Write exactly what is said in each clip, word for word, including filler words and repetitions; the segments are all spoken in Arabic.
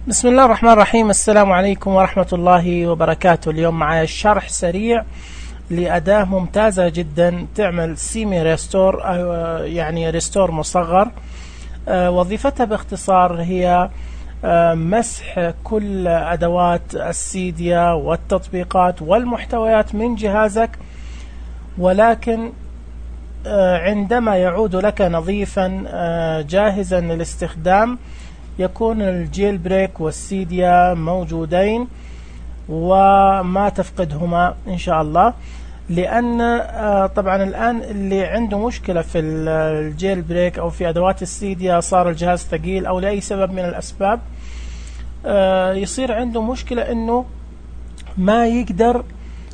بسم الله الرحمن الرحيم. السلام عليكم ورحمة الله وبركاته. اليوم معايا شرح سريع لأداة ممتازة جدا تعمل سيمي ريستور، يعني ريستور مصغر. وظيفتها باختصار هي مسح كل أدوات السيديا والتطبيقات والمحتويات من جهازك، ولكن عندما يعود لك نظيفا جاهزا للاستخدام يكون الجيل بريك والسيديا موجودين وما تفقدهما إن شاء الله. لأن طبعا الآن اللي عنده مشكلة في الجيل بريك أو في أدوات السيديا، صار الجهاز ثقيل أو لأي سبب من الأسباب، يصير عنده مشكلة إنه ما يقدر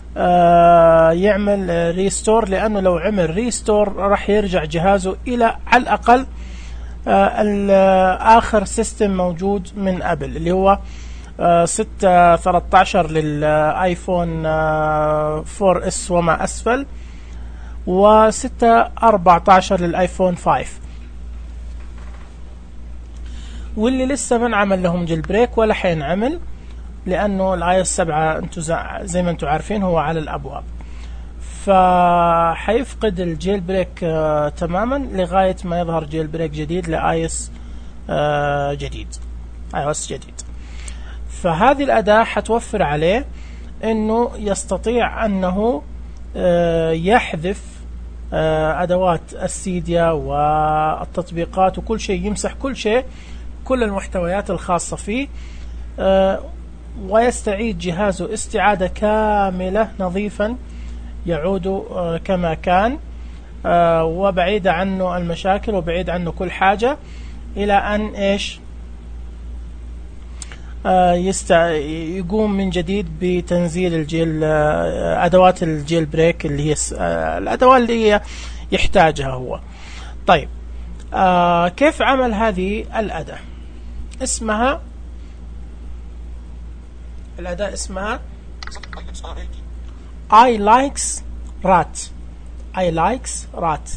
يعمل ريستور، لأنه لو عمل ريستور راح يرجع جهازه إلى على الأقل آخر سيستم موجود من أبل، اللي هو ستة ثلاثة عشر للآيفون فور إس وما أسفل، وستة أربعة عشر للآيفون فايف. واللي لسه ما انعمل لهم جيل بريك ولا حينعمل، لأنه الآي إس سبعة انتو زي ما انتم عارفين هو على الأبواب، فحيفقد الجيل بريك آه تماما لغاية ما يظهر جيل بريك جديد لآي إس آه جديد آي إس جديد. فهذه الأداة حتوفر عليه أنه يستطيع أنه آه يحذف آه أدوات السيديا والتطبيقات وكل شيء، يمسح كل شيء، كل المحتويات الخاصة فيه، آه ويستعيد جهازه استعادة كاملة نظيفا، يعود كما كان وبعيد عنه المشاكل وبعيد عنه كل حاجة، إلى أن إيش يستع... يقوم من جديد بتنزيل الجيل أدوات الجيل بريك اللي هي الأدوات اللي هي يحتاجها هو. طيب كيف عمل هذه الأداة؟ اسمها الأداة اسمها I likes rat I likes rat.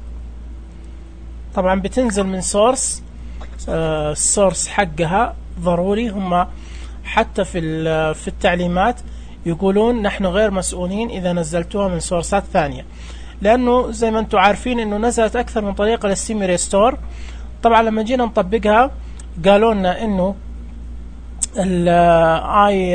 طبعا بتنزل من سورس، السورس حقها ضروري. هم حتى في في التعليمات يقولون نحن غير مسؤولين إذا نزلتوها من سورسات ثانية، لأنه زي ما أنتم عارفين إنه نزلت أكثر من طريقة للسيمي ريستور. طبعا لما جينا نطبقها قالوا لنا إنه الاي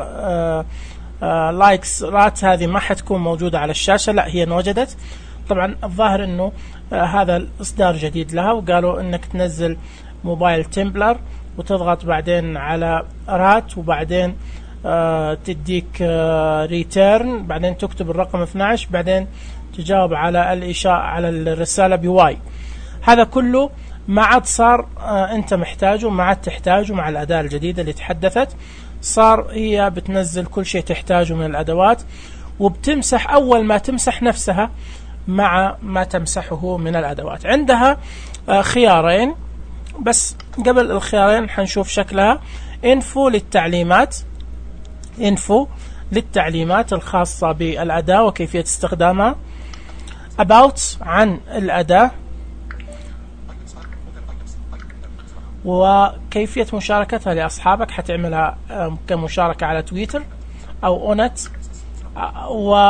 لايكس رات هذه ما حتكون موجودة على الشاشة، لا هي انوجدت. طبعا الظاهر انه آه هذا الاصدار جديد لها، وقالوا انك تنزل موبايل تمبلر وتضغط بعدين على رات، وبعدين آه تديك آه ريتيرن، بعدين تكتب الرقم اثناشر، بعدين تجاوب على الاشاء على الرسالة بواي. هذا كله ما عاد صار آه انت محتاجه، ما عاد تحتاجه مع الأداة الجديدة اللي تحدثت. صار هي بتنزل كل شيء تحتاجه من الأدوات، وبتمسح أول ما تمسح نفسها مع ما تمسحه من الأدوات. عندها خيارين، بس قبل الخيارين حنشوف شكلها. انفو للتعليمات، انفو للتعليمات الخاصة بالأداة وكيفية استخدامها. about عن الأداة وكيفية مشاركتها لأصحابك، حتعملها كمشاركة على تويتر أو أونت و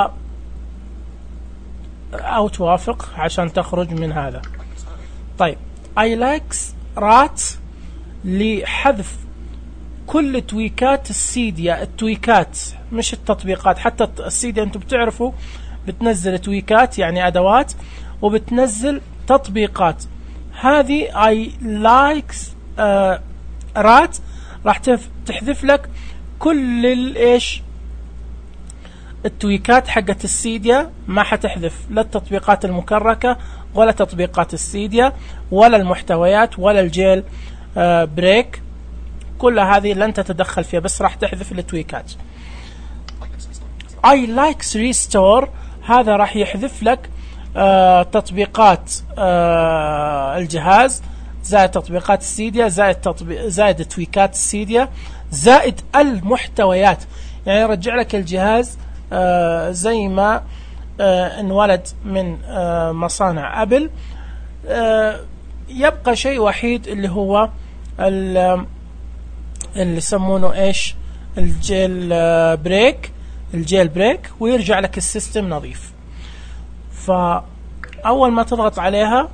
أو توافق عشان تخرج من هذا. طيب I likes rat لحذف كل تويكات السيديا، التويكات مش التطبيقات. حتى السيديا أنتم بتعرفوا بتنزل تويكات يعني أدوات، وبتنزل تطبيقات. هذه I likes آه رات راح تحذف لك كل الايش التويكات حقت السيديا، ما حتحذف لا التطبيقات المكركة ولا تطبيقات السيديا ولا المحتويات ولا الجيل آه بريك، كل هذه لن تتدخل فيها، بس راح تحذف التويكات. I likes restore هذا راح يحذف لك آه تطبيقات آه الجهاز، زائد تطبيقات السيديا، زائد تطبيق زائد تويكات السيديا، زائد المحتويات. يعني يرجع لك الجهاز آه زي ما آه انولد من آه مصانع أبل. آه يبقى شيء وحيد اللي هو اللي يسمونه ايش الجيل بريك الجيل بريك ويرجع لك السيستم نظيف. فأول ما تضغط عليها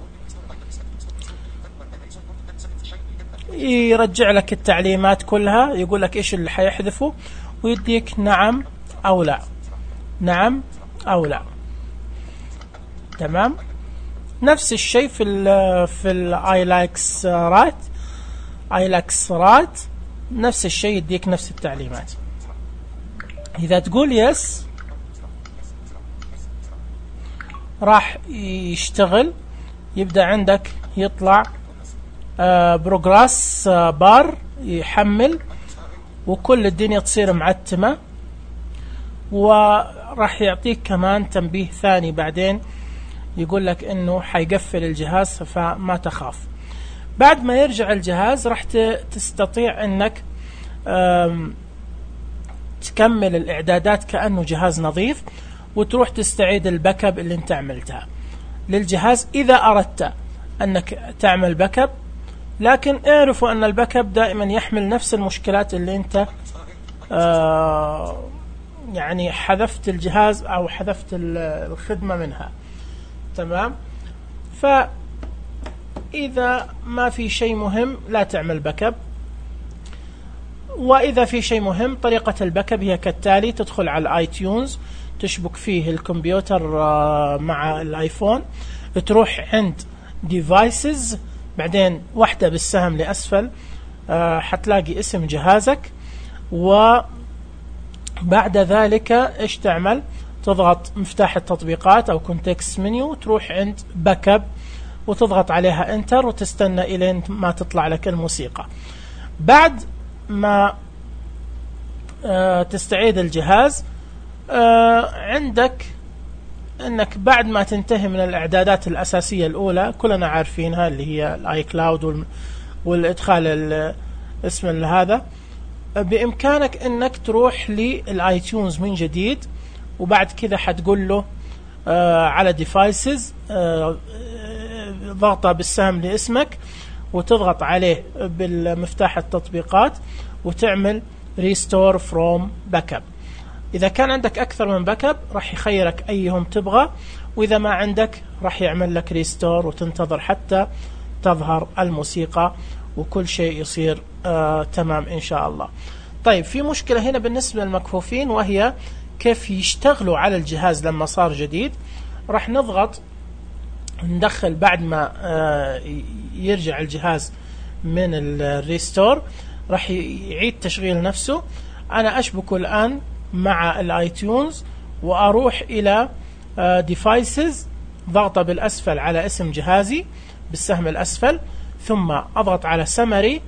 يرجع لك التعليمات كلها، يقول لك ايش اللي حيحذفه ويديك نعم او لا، نعم او لا. تمام. نفس الشيء في ال في الاي لايكس رات اي لايكس رات نفس الشيء، يديك نفس التعليمات. اذا تقول يس راح يشتغل، يبدأ عندك يطلع بروجراس بار يحمل، وكل الدنيا تصير معتمة. وراح يعطيك كمان تنبيه ثاني بعدين يقول لك انه حيقفل الجهاز، فما تخاف. بعد ما يرجع الجهاز راح تستطيع انك تكمل الاعدادات كأنه جهاز نظيف، وتروح تستعيد الباك اب اللي انت عملتها للجهاز اذا اردت انك تعمل باك اب. لكن اعرفوا ان الباك اب دائما يحمل نفس المشكلات اللي انت آه يعني حذفت الجهاز او حذفت الخدمة منها. تمام. فاذا ما في شيء مهم لا تعمل باك اب. واذا في شيء مهم، طريقة الباك اب هي كالتالي: تدخل على الاي تيونز، تشبك فيه الكمبيوتر آه مع الايفون، تروح عند ديفايسز، بعدين واحدة بالسهم لأسفل أه حتلاقي اسم جهازك، وبعد ذلك ايش تعمل؟ تضغط مفتاح التطبيقات او كونتكست منيو، تروح عند باك اب وتضغط عليها انتر وتستنى الين ما تطلع لك الموسيقى. بعد ما أه تستعيد الجهاز أه عندك انك بعد ما تنتهي من الاعدادات الاساسيه الاولى كلنا عارفينها اللي هي الاي كلاود والادخال اسم هذا، بامكانك انك تروح للاي تيونز من جديد، وبعد كذا حتقول له آه على ديفايسز، آه ضغطه بالسهم لاسمك وتضغط عليه بالمفتاح التطبيقات وتعمل ريستور فروم باك اب. إذا كان عندك أكثر من باك اب راح يخيرك أيهم تبغى، وإذا ما عندك راح يعمل لك ريستور وتنتظر حتى تظهر الموسيقى وكل شيء يصير آه تمام إن شاء الله. طيب، في مشكلة هنا بالنسبة للمكفوفين، وهي كيف يشتغلوا على الجهاز لما صار جديد. راح نضغط ندخل بعد ما آه يرجع الجهاز من الريستور، راح يعيد تشغيل نفسه. أنا أشبكه الآن مع الاي تيونز واروح الى ديفايسز، ضغطه بالاسفل على اسم جهازي بالسهم الاسفل، ثم اضغط على سمري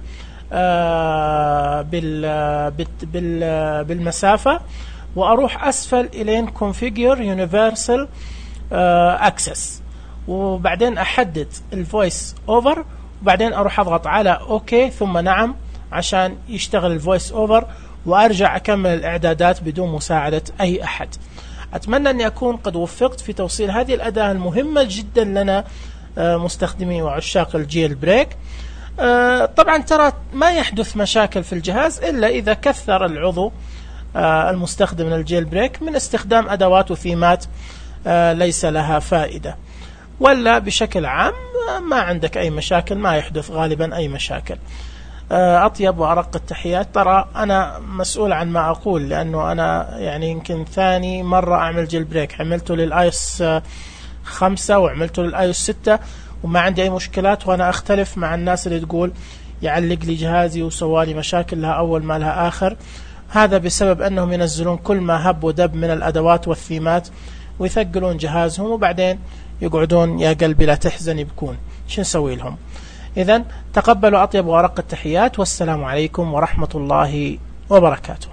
بالمسافه، واروح اسفل الين configure universal access، وبعدين احدد الفويس اوفر، وبعدين اروح اضغط على اوكي ثم نعم عشان يشتغل الفويس اوفر، وأرجع أكمل الإعدادات بدون مساعدة أي أحد. أتمنى أني أكون قد وفقت في توصيل هذه الأداة المهمة جدا لنا مستخدمين وعشاق الجيل بريك. طبعا ترى ما يحدث مشاكل في الجهاز إلا إذا كثر العضو المستخدم للجيل بريك من استخدام أدوات وثيمات ليس لها فائدة، ولا بشكل عام ما عندك أي مشاكل، ما يحدث غالبا أي مشاكل. أطيب وأرق التحيات. ترى أنا مسؤول عن ما أقول، لأنه أنا يعني يمكن ثاني مرة أعمل جيل بريك، عملته للآيوس خمسة وعملته للآيوس ستة وما عندي أي مشكلات، وأنا أختلف مع الناس اللي تقول يعلق لي جهازي وسوالي مشاكل لها أول ما لها آخر. هذا بسبب أنهم ينزلون كل ما هب ودب من الأدوات والثيمات ويثقلون جهازهم، وبعدين يقعدون يا قلبي لا تحزن يبكون. شو نسوي لهم؟ إذن تقبلوا أطيب وأرق التحيات، والسلام عليكم ورحمة الله وبركاته.